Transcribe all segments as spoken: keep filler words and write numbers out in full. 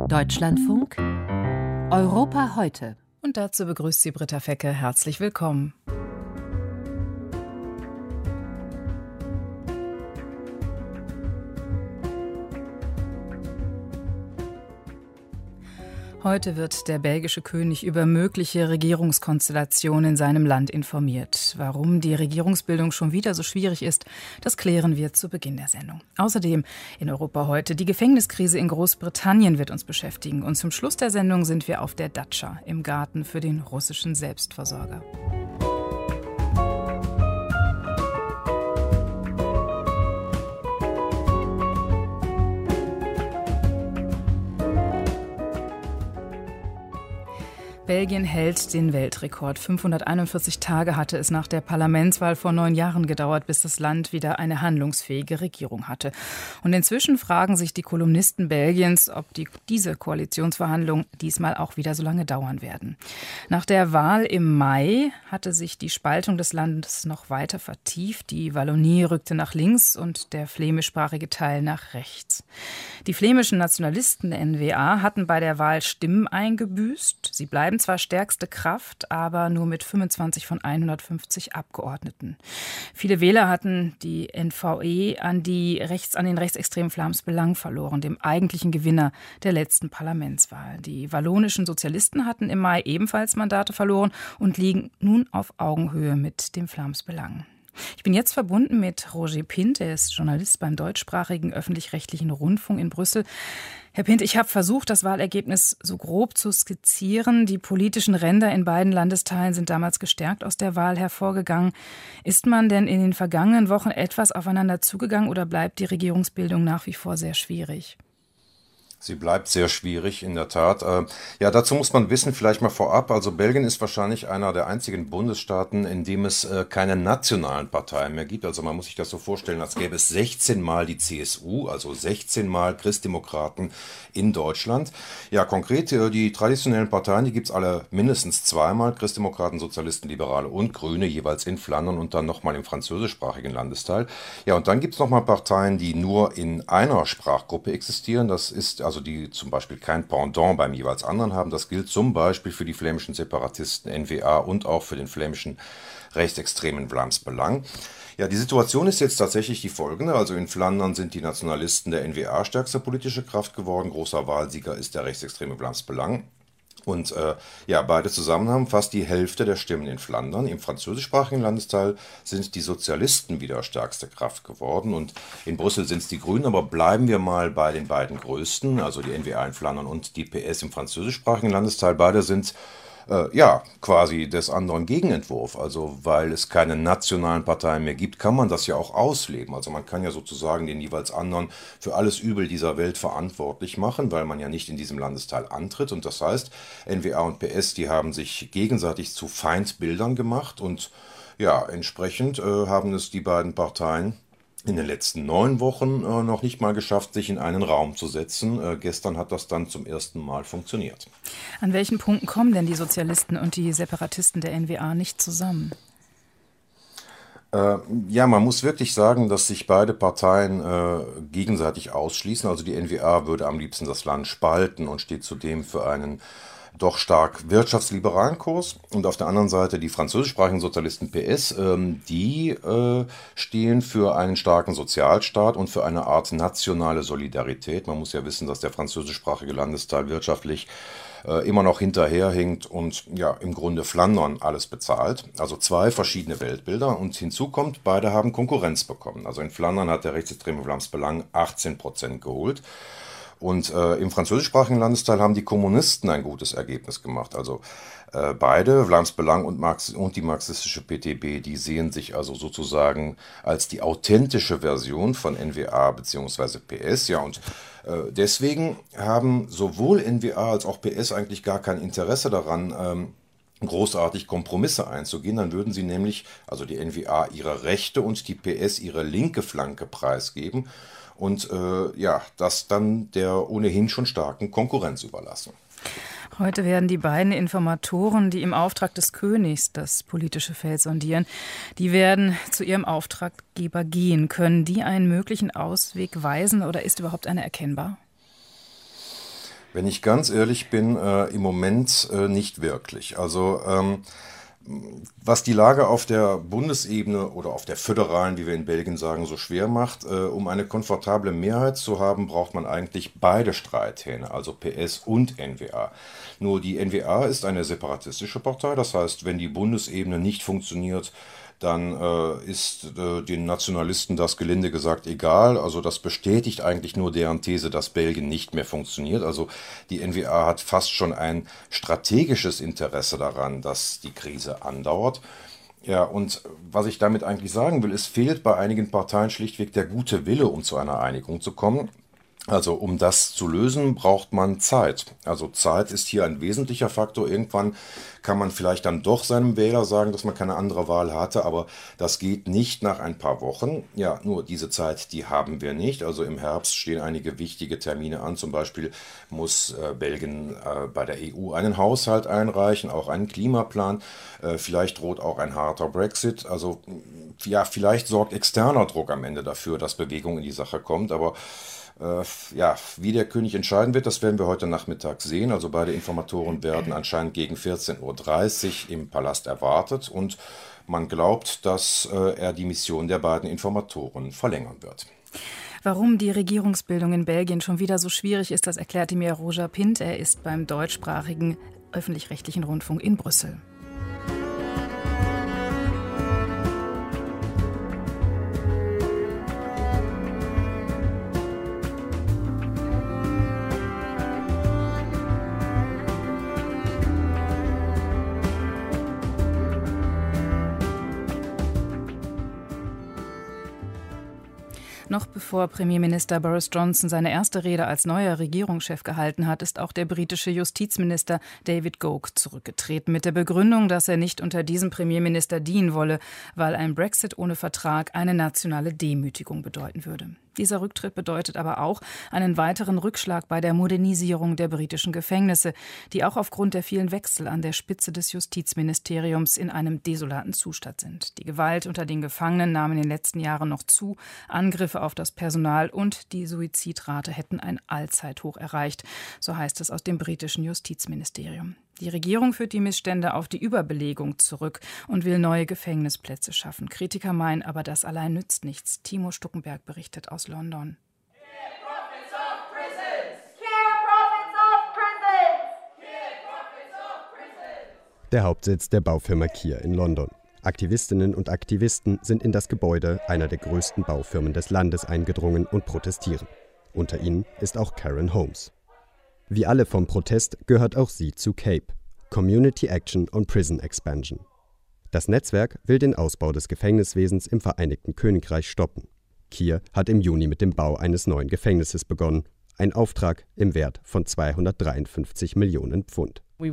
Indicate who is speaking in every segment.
Speaker 1: Deutschlandfunk Europa heute.
Speaker 2: Und dazu begrüßt sie Britta Fecke. Herzlich willkommen. Heute wird der belgische König über mögliche Regierungskonstellationen in seinem Land informiert. Warum die Regierungsbildung schon wieder so schwierig ist, das klären wir zu Beginn der Sendung. Außerdem in Europa heute die Gefängniskrise in Großbritannien wird uns beschäftigen. Und zum Schluss der Sendung sind wir auf der Datscha im Garten für den russischen Selbstversorger. Belgien hält den Weltrekord. fünfhunderteinundvierzig Tage hatte es nach der Parlamentswahl vor neun Jahren gedauert, bis das Land wieder eine handlungsfähige Regierung hatte. Und inzwischen fragen sich die Kolumnisten Belgiens, ob die, diese Koalitionsverhandlungen diesmal auch wieder so lange dauern werden. Nach der Wahl im Mai hatte sich die Spaltung des Landes noch weiter vertieft. Die Wallonie rückte nach links und der flämischsprachige Teil nach rechts. Die flämischen Nationalisten der N V A hatten bei der Wahl Stimmen eingebüßt. Sie bleiben zwar stärkste Kraft, aber nur mit fünfundzwanzig von hundertfünfzig Abgeordneten. Viele Wähler hatten die N V E an, die rechts, an den rechtsextremen Vlaams Belang verloren, dem eigentlichen Gewinner der letzten Parlamentswahl. Die wallonischen Sozialisten hatten im Mai ebenfalls Mandate verloren und liegen nun auf Augenhöhe mit dem Vlaams Belang. Ich bin jetzt verbunden mit Roger Pint, er ist Journalist beim deutschsprachigen öffentlich-rechtlichen Rundfunk in Brüssel. Herr Pint, ich habe versucht, das Wahlergebnis so grob zu skizzieren. Die politischen Ränder in beiden Landesteilen sind damals gestärkt aus der Wahl hervorgegangen. Ist man denn in den vergangenen Wochen etwas aufeinander zugegangen oder bleibt die Regierungsbildung nach wie vor sehr schwierig?
Speaker 3: Sie bleibt sehr schwierig, in der Tat. Ja, dazu muss man wissen, vielleicht mal vorab, also Belgien ist wahrscheinlich einer der einzigen Bundesstaaten, in dem es keine nationalen Parteien mehr gibt. Also man muss sich das so vorstellen, als gäbe es sechzehn Mal die C S U, also sechzehn Mal Christdemokraten in Deutschland. Ja, konkret, die traditionellen Parteien, die gibt es alle mindestens zweimal, Christdemokraten, Sozialisten, Liberale und Grüne, jeweils in Flandern und dann nochmal im französischsprachigen Landesteil. Ja, und dann gibt es nochmal Parteien, die nur in einer Sprachgruppe existieren. Das ist also Also die zum Beispiel kein Pendant beim jeweils anderen haben. Das gilt zum Beispiel für die flämischen Separatisten N V A und auch für den flämischen rechtsextremen Vlaams Belang. Ja, die Situation ist jetzt tatsächlich die folgende. Also in Flandern sind die Nationalisten der N V A stärkste politische Kraft geworden. Großer Wahlsieger ist der rechtsextreme Vlaams Belang. Und äh, ja, beide zusammen haben fast die Hälfte der Stimmen in Flandern. Im französischsprachigen Landesteil sind die Sozialisten wieder stärkste Kraft geworden. Und in Brüssel sind es die Grünen. Aber bleiben wir mal bei den beiden größten, also die N V A in Flandern und die P S im französischsprachigen Landesteil. Beide sind äh, ja quasi des anderen Gegenentwurf. Also weil es keine nationalen Parteien mehr gibt, kann man das ja auch ausleben. Also man kann ja sozusagen den jeweils anderen für alles Übel dieser Welt verantwortlich machen, weil man ja nicht in diesem Landesteil antritt. Und das heißt, N V A und P S, die haben sich gegenseitig zu Feindbildern gemacht. Und ja, entsprechend äh, haben es die beiden Parteien in den letzten neun Wochen äh, noch nicht mal geschafft, sich in einen Raum zu setzen. Äh, gestern hat das dann zum ersten Mal funktioniert.
Speaker 2: An welchen Punkten kommen denn die Sozialisten und die Separatisten der N V A nicht zusammen?
Speaker 3: Äh, ja, man muss wirklich sagen, dass sich beide Parteien äh, gegenseitig ausschließen. Also die N V A würde am liebsten das Land spalten und steht zudem für einen doch stark wirtschaftsliberalen Kurs. Und auf der anderen Seite die französischsprachigen Sozialisten P S, ähm, die äh, stehen für einen starken Sozialstaat und für eine Art nationale Solidarität. Man muss ja wissen, dass der französischsprachige Landesteil wirtschaftlich äh, immer noch hinterherhinkt und ja im Grunde Flandern alles bezahlt. Also zwei verschiedene Weltbilder. Und hinzu kommt, beide haben Konkurrenz bekommen. Also in Flandern hat der rechtsextreme Vlaams Belang achtzehn Prozent geholt. Und äh, im französischsprachigen Landesteil haben die Kommunisten ein gutes Ergebnis gemacht. Also äh, beide, Vlaams Belang und, Marx und die marxistische P T B, die sehen sich also sozusagen als die authentische Version von N V A bzw. P S. Ja, und äh, deswegen haben sowohl N V A als auch P S eigentlich gar kein Interesse daran, ähm, großartig Kompromisse einzugehen. Dann würden sie nämlich, also die N V A, ihre rechte und die P S ihre linke Flanke preisgeben. Und äh, ja, das dann der ohnehin schon starken Konkurrenz überlassen.
Speaker 2: Heute werden die beiden Informatoren, die im Auftrag des Königs das politische Feld sondieren, die werden zu ihrem Auftraggeber gehen. Können die einen möglichen Ausweg weisen oder ist überhaupt einer erkennbar?
Speaker 3: Wenn ich ganz ehrlich bin, äh, im Moment äh, nicht wirklich. Also ähm, was die Lage auf der Bundesebene oder auf der föderalen, wie wir in Belgien sagen, so schwer macht, äh, um eine komfortable Mehrheit zu haben, braucht man eigentlich beide Streithähne, also P S und N V A. Nur die N V A ist eine separatistische Partei, das heißt, wenn die Bundesebene nicht funktioniert, dann äh, ist äh, den Nationalisten das gelinde gesagt egal. Also das bestätigt eigentlich nur deren These, dass Belgien nicht mehr funktioniert. Also die N V A hat fast schon ein strategisches Interesse daran, dass die Krise andauert. Ja, und was ich damit eigentlich sagen will, es fehlt bei einigen Parteien schlichtweg der gute Wille, um zu einer Einigung zu kommen. Also um das zu lösen, braucht man Zeit. Also Zeit ist hier ein wesentlicher Faktor. Irgendwann kann man vielleicht dann doch seinem Wähler sagen, dass man keine andere Wahl hatte, aber das geht nicht nach ein paar Wochen. Ja, nur diese Zeit, die haben wir nicht. Also im Herbst stehen einige wichtige Termine an. Zum Beispiel muss äh, Belgien äh, bei der E U einen Haushalt einreichen, auch einen Klimaplan. Äh, vielleicht droht auch ein harter Brexit. Also ja, vielleicht sorgt externer Druck am Ende dafür, dass Bewegung in die Sache kommt, aber Äh, ja, wie der König entscheiden wird, das werden wir heute Nachmittag sehen. Also beide Informatoren werden anscheinend gegen vierzehn Uhr dreißig im Palast erwartet und man glaubt, dass äh, er die Mission der beiden Informatoren verlängern wird.
Speaker 2: Warum die Regierungsbildung in Belgien schon wieder so schwierig ist, das erklärte mir Roger Pint. Er ist beim deutschsprachigen öffentlich-rechtlichen Rundfunk in Brüssel. Noch bevor Premierminister Boris Johnson seine erste Rede als neuer Regierungschef gehalten hat, ist auch der britische Justizminister David Gauke zurückgetreten mit der Begründung, dass er nicht unter diesem Premierminister dienen wolle, weil ein Brexit ohne Vertrag eine nationale Demütigung bedeuten würde. Dieser Rücktritt bedeutet aber auch einen weiteren Rückschlag bei der Modernisierung der britischen Gefängnisse, die auch aufgrund der vielen Wechsel an der Spitze des Justizministeriums in einem desolaten Zustand sind. Die Gewalt unter den Gefangenen nahm in den letzten Jahren noch zu, Angriffe auf das Personal und die Suizidrate hätten ein Allzeithoch erreicht, so heißt es aus dem britischen Justizministerium. Die Regierung führt die Missstände auf die Überbelegung zurück und will neue Gefängnisplätze schaffen. Kritiker meinen aber, das allein nützt nichts. Timo Stuckenberg berichtet aus London.
Speaker 4: Der Hauptsitz der Baufirma Kier in London. Aktivistinnen und Aktivisten sind in das Gebäude einer der größten Baufirmen des Landes eingedrungen und protestieren. Unter ihnen ist auch Karen Holmes. Wie alle vom Protest gehört auch sie zu CAPE, Community Action on Prison Expansion. Das Netzwerk will den Ausbau des Gefängniswesens im Vereinigten Königreich stoppen. Kier hat im Juni mit dem Bau eines neuen Gefängnisses begonnen. Ein Auftrag im Wert von zweihundertdreiundfünfzig Millionen Pfund.
Speaker 5: Wir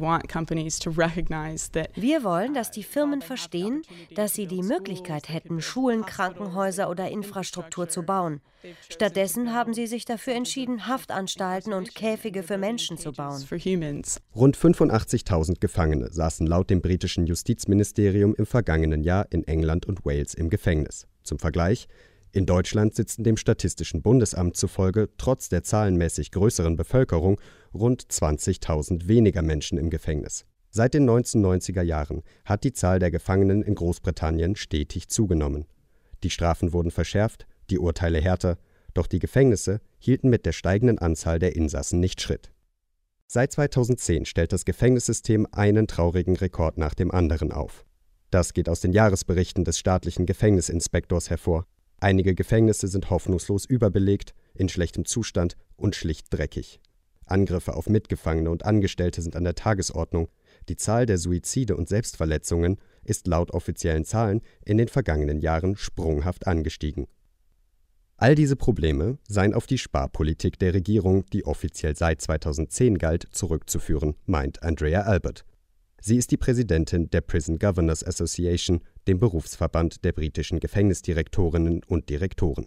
Speaker 5: wollen, dass die Firmen verstehen, dass sie die Möglichkeit hätten, Schulen, Krankenhäuser oder Infrastruktur zu bauen. Stattdessen haben sie sich dafür entschieden, Haftanstalten und Käfige für Menschen zu bauen.
Speaker 4: Rund fünfundachtzigtausend Gefangene saßen laut dem britischen Justizministerium im vergangenen Jahr in England und Wales im Gefängnis. Zum Vergleich: In Deutschland sitzen dem Statistischen Bundesamt zufolge trotz der zahlenmäßig größeren Bevölkerung rund zwanzigtausend weniger Menschen im Gefängnis. Seit den neunzehnhundertneunziger Jahren hat die Zahl der Gefangenen in Großbritannien stetig zugenommen. Die Strafen wurden verschärft, die Urteile härter, doch die Gefängnisse hielten mit der steigenden Anzahl der Insassen nicht Schritt. Seit zweitausendzehn stellt das Gefängnissystem einen traurigen Rekord nach dem anderen auf. Das geht aus den Jahresberichten des staatlichen Gefängnisinspektors hervor. Einige Gefängnisse sind hoffnungslos überbelegt, in schlechtem Zustand und schlicht dreckig. Angriffe auf Mitgefangene und Angestellte sind an der Tagesordnung. Die Zahl der Suizide und Selbstverletzungen ist laut offiziellen Zahlen in den vergangenen Jahren sprunghaft angestiegen. All diese Probleme seien auf die Sparpolitik der Regierung, die offiziell seit zweitausendzehn galt, zurückzuführen, meint Andrea Albert. Sie ist die Präsidentin der Prison Governors Association, dem Berufsverband der britischen Gefängnisdirektorinnen und Direktoren.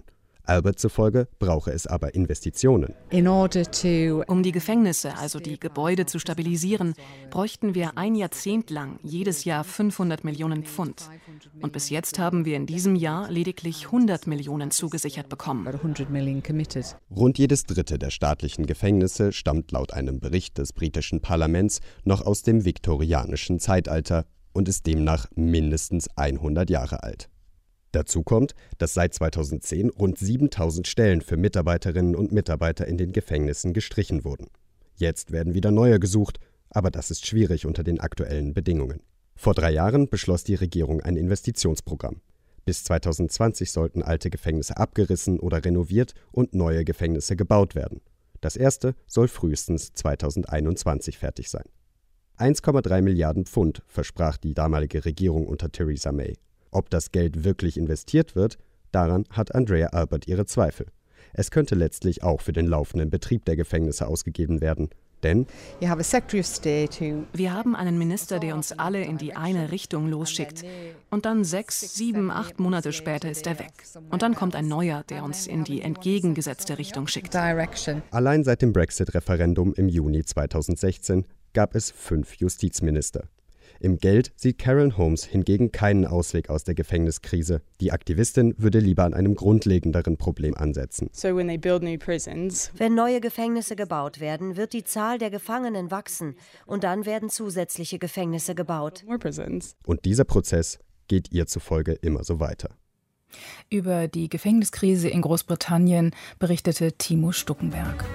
Speaker 4: Albert zufolge brauche es aber Investitionen.
Speaker 6: Um die Gefängnisse, also die Gebäude, zu stabilisieren, bräuchten wir ein Jahrzehnt lang jedes Jahr fünfhundert Millionen Pfund. Und bis jetzt haben wir in diesem Jahr lediglich hundert Millionen zugesichert bekommen.
Speaker 4: Rund jedes dritte der staatlichen Gefängnisse stammt laut einem Bericht des britischen Parlaments noch aus dem viktorianischen Zeitalter und ist demnach mindestens hundert Jahre alt. Dazu kommt, dass seit zweitausendzehn rund siebentausend Stellen für Mitarbeiterinnen und Mitarbeiter in den Gefängnissen gestrichen wurden. Jetzt werden wieder neue gesucht, aber das ist schwierig unter den aktuellen Bedingungen. Vor drei Jahren beschloss die Regierung ein Investitionsprogramm. Bis zweitausendzwanzig sollten alte Gefängnisse abgerissen oder renoviert und neue Gefängnisse gebaut werden. Das erste soll frühestens zweitausendeinundzwanzig fertig sein. eins Komma drei Milliarden Pfund versprach die damalige Regierung unter Theresa May. Ob das Geld wirklich investiert wird, daran hat Andrea Albert ihre Zweifel. Es könnte letztlich auch für den laufenden Betrieb der Gefängnisse ausgegeben werden. Denn
Speaker 6: wir haben einen Minister, der uns alle in die eine Richtung losschickt. Und dann sechs, sieben, acht Monate später ist er weg. Und dann kommt ein neuer, der uns in die entgegengesetzte Richtung schickt.
Speaker 4: Allein seit dem Brexit-Referendum im Juni zweitausendsechzehn gab es fünf Justizminister. Im Geld sieht Karen Holmes hingegen keinen Ausweg aus der Gefängniskrise. Die Aktivistin würde lieber an einem grundlegenderen Problem ansetzen.
Speaker 5: Wenn neue Gefängnisse gebaut werden, wird die Zahl der Gefangenen wachsen und dann werden zusätzliche Gefängnisse gebaut.
Speaker 4: Und dieser Prozess geht ihr zufolge immer so weiter.
Speaker 2: Über die Gefängniskrise in Großbritannien berichtete Timo Stuckenberg.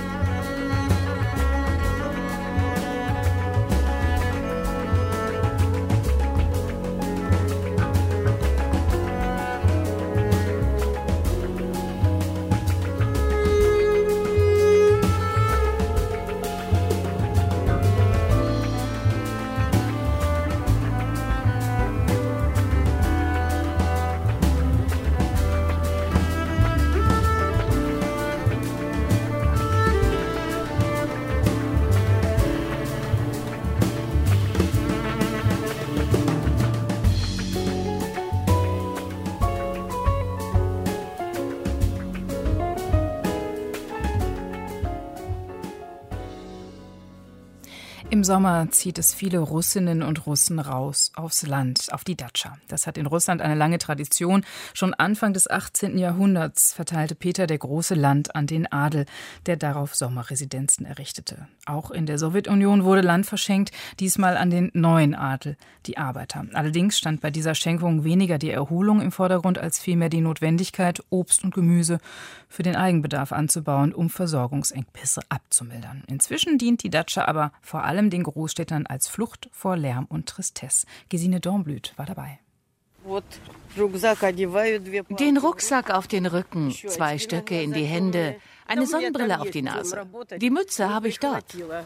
Speaker 2: Im Sommer zieht es viele Russinnen und Russen raus aufs Land, auf die Datscha. Das hat in Russland eine lange Tradition. Schon Anfang des achtzehnten Jahrhunderts verteilte Peter der Große Land an den Adel, der darauf Sommerresidenzen errichtete. Auch in der Sowjetunion wurde Land verschenkt, diesmal an den neuen Adel, die Arbeiter. Allerdings stand bei dieser Schenkung weniger die Erholung im Vordergrund als vielmehr die Notwendigkeit, Obst und Gemüse für den Eigenbedarf anzubauen, um Versorgungsengpässe abzumildern. Inzwischen dient die Datscha aber vor allem den Großstädtern als Flucht vor Lärm und Tristesse. Gesine Dornblüt war dabei.
Speaker 7: Den Rucksack auf den Rücken, zwei Stöcke in die Hände, eine Sonnenbrille auf die Nase. Die Mütze habe ich dort.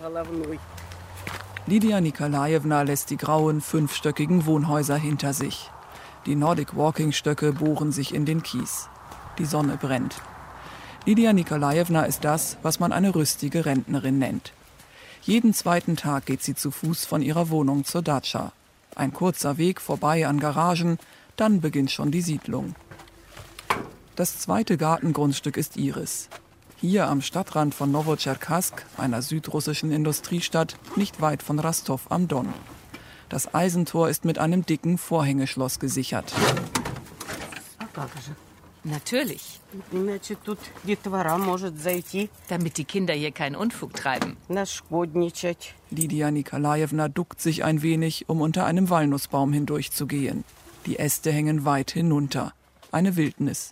Speaker 8: Lydia Nikolajewna lässt die grauen, fünfstöckigen Wohnhäuser hinter sich. Die Nordic-Walking-Stöcke bohren sich in den Kies. Die Sonne brennt. Lydia Nikolajewna ist das, was man eine rüstige Rentnerin nennt. Jeden zweiten Tag geht sie zu Fuß von ihrer Wohnung zur Datscha. Ein kurzer Weg vorbei an Garagen, dann beginnt schon die Siedlung. Das zweite Gartengrundstück ist ihres. Hier am Stadtrand von Nowotscherkassk, einer südrussischen Industriestadt, nicht weit von Rostov am Don. Das Eisentor ist mit einem dicken Vorhängeschloss gesichert.
Speaker 7: Natürlich. Damit die Kinder hier keinen Unfug treiben.
Speaker 8: Lydia Nikolajewna duckt sich ein wenig, um unter einem Walnussbaum hindurchzugehen. Die Äste hängen weit hinunter. Eine Wildnis.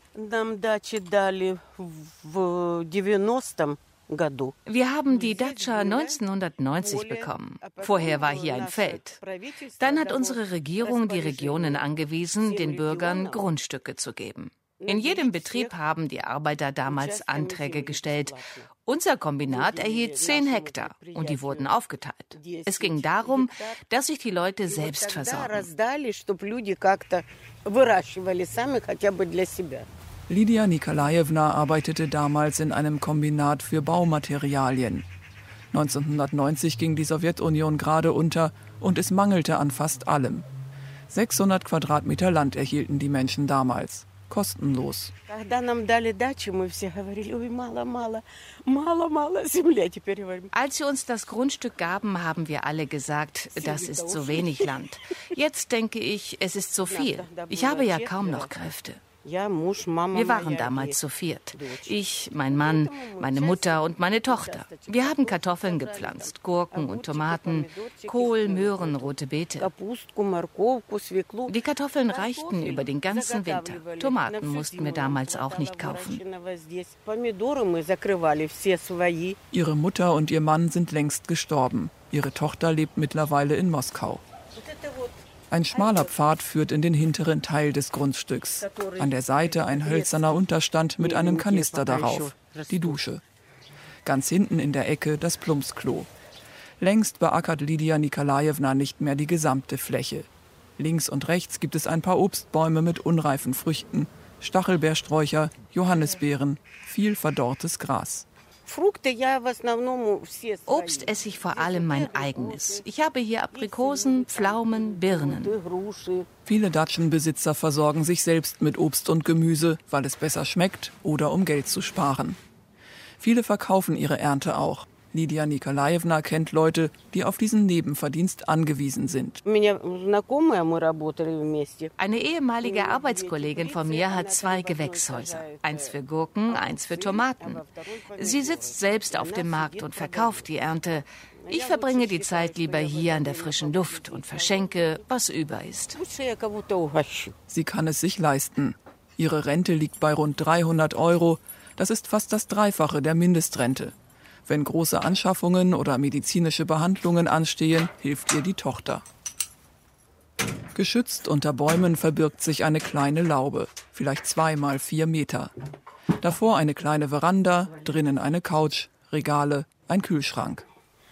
Speaker 7: Wir haben die Datscha neunzehnhundertneunzig bekommen. Vorher war hier ein Feld. Dann hat unsere Regierung die Regionen angewiesen, den Bürgern Grundstücke zu geben. In jedem Betrieb haben die Arbeiter damals Anträge gestellt. Unser Kombinat erhielt zehn Hektar und die wurden aufgeteilt. Es ging darum, dass sich die Leute selbst versorgen.
Speaker 8: Lydia Nikolajewna arbeitete damals in einem Kombinat für Baumaterialien. neunzehnhundertneunzig ging die Sowjetunion gerade unter und es mangelte an fast allem. sechshundert Quadratmeter Land erhielten die Menschen damals. kostenlos.
Speaker 7: Als sie uns das Grundstück gaben, haben wir alle gesagt, das ist so wenig Land. Jetzt denke ich, es ist so viel. Ich habe ja kaum noch Kräfte. Wir waren damals zu viert. Ich, mein Mann, meine Mutter und meine Tochter. Wir haben Kartoffeln gepflanzt, Gurken und Tomaten, Kohl, Möhren, rote Beete. Die Kartoffeln reichten über den ganzen Winter. Tomaten mussten wir damals auch nicht kaufen.
Speaker 8: Ihre Mutter und ihr Mann sind längst gestorben. Ihre Tochter lebt mittlerweile in Moskau. Ein schmaler Pfad führt in den hinteren Teil des Grundstücks. An der Seite ein hölzerner Unterstand mit einem Kanister darauf, die Dusche. Ganz hinten in der Ecke das Plumpsklo. Längst beackert Lydia Nikolajewna nicht mehr die gesamte Fläche. Links und rechts gibt es ein paar Obstbäume mit unreifen Früchten, Stachelbeersträucher, Johannisbeeren, viel verdorrtes Gras.
Speaker 7: Obst esse ich vor allem mein eigenes. Ich habe hier Aprikosen, Pflaumen, Birnen.
Speaker 8: Viele Datschenbesitzer versorgen sich selbst mit Obst und Gemüse, weil es besser schmeckt oder um Geld zu sparen. Viele verkaufen ihre Ernte auch. Lydia Nikolajewna kennt Leute, die auf diesen Nebenverdienst angewiesen sind.
Speaker 7: Eine ehemalige Arbeitskollegin von mir hat zwei Gewächshäuser. Eins für Gurken, eins für Tomaten. Sie sitzt selbst auf dem Markt und verkauft die Ernte. Ich verbringe die Zeit lieber hier an der frischen Luft und verschenke, was über ist.
Speaker 8: Sie kann es sich leisten. Ihre Rente liegt bei rund dreihundert Euro. Das ist fast das Dreifache der Mindestrente. Wenn große Anschaffungen oder medizinische Behandlungen anstehen, hilft ihr die Tochter. Geschützt unter Bäumen verbirgt sich eine kleine Laube, vielleicht zwei mal vier Meter. Davor eine kleine Veranda, drinnen eine Couch, Regale, ein Kühlschrank.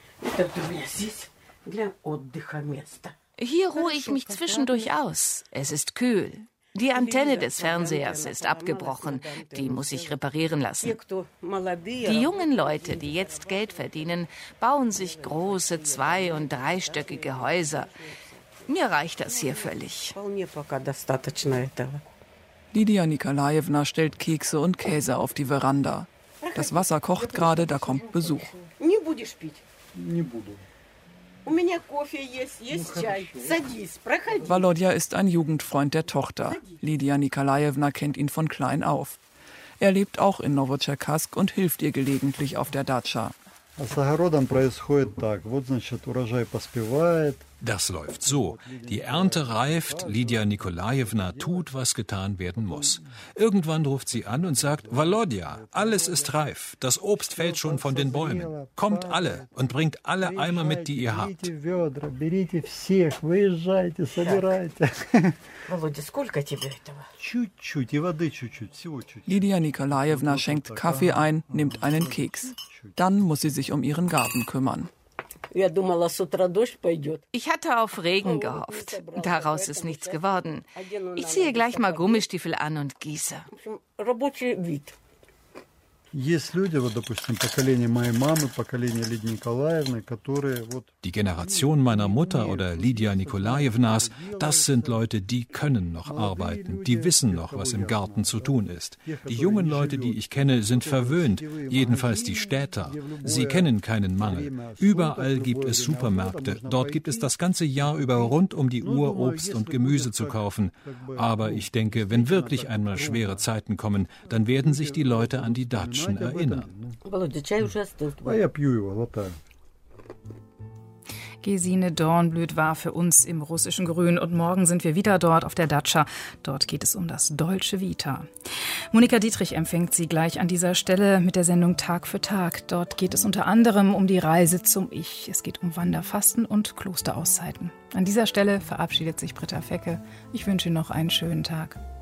Speaker 7: Hier ruhe ich mich zwischendurch aus. Es ist kühl. Die Antenne des Fernsehers ist abgebrochen. Die muss ich reparieren lassen. Die jungen Leute, die jetzt Geld verdienen, bauen sich große zwei- und dreistöckige Häuser. Mir reicht das hier völlig.
Speaker 8: Lydia Nikolajewna stellt Kekse und Käse auf die Veranda. Das Wasser kocht gerade, da kommt Besuch. Volodya ist ein Jugendfreund der Tochter. Lydia Nikolajewna kennt ihn von klein auf. Er lebt auch in Nowotscherkassk und hilft ihr gelegentlich auf der Datscha.
Speaker 9: Das läuft so. Die Ernte reift, Lydia Nikolajewna tut, was getan werden muss. Irgendwann ruft sie an und sagt, Volodya, alles ist reif, das Obst fällt schon von den Bäumen. Kommt alle und bringt alle Eimer mit, die ihr habt.
Speaker 8: Lydia Nikolajewna schenkt Kaffee ein, nimmt einen Keks. Dann muss sie sich um ihren Garten kümmern.
Speaker 7: Ich hatte auf Regen gehofft. Daraus ist nichts geworden. Ich ziehe gleich mal Gummistiefel an und gieße.
Speaker 9: Die Generation meiner Mutter oder Lydia Nikolajewnas, das sind Leute, die können noch arbeiten, die wissen noch, was im Garten zu tun ist. Die jungen Leute, die ich kenne, sind verwöhnt, jedenfalls die Städter. Sie kennen keinen Mangel. Überall gibt es Supermärkte. Dort gibt es das ganze Jahr über rund um die Uhr Obst und Gemüse zu kaufen. Aber ich denke, wenn wirklich einmal schwere Zeiten kommen, dann werden sich die Leute an die Datschen erinnern.
Speaker 2: Gesine Dornblüt war für uns im russischen Grün und morgen sind wir wieder dort auf der Datscha. Dort geht es um das Dolce Vita. Monika Dietrich empfängt Sie gleich an dieser Stelle mit der Sendung Tag für Tag. Dort geht es unter anderem um die Reise zum Ich. Es geht um Wanderfasten und Klosterauszeiten. An dieser Stelle verabschiedet sich Britta Fecke. Ich wünsche Ihnen noch einen schönen Tag.